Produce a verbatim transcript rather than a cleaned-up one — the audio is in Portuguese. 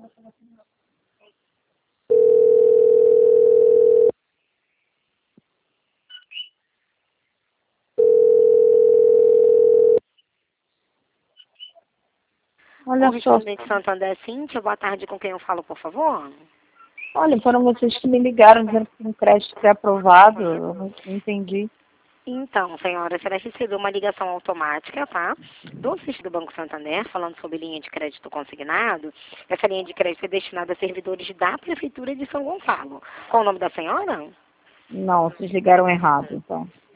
Olha só, Correspondente Santander, Cíntia, boa tarde, com quem eu falo, por favor? olha, foram vocês que me ligaram dizendo que um crédito foi aprovado, eu não entendi. Então, senhora, será recebeu uma ligação automática, tá? Do sítio do Banco Santander, falando sobre linha de crédito consignado. Essa linha de crédito é destinada a servidores da Prefeitura de São Gonçalo. Qual o nome da senhora? Não, vocês ligaram errado, então.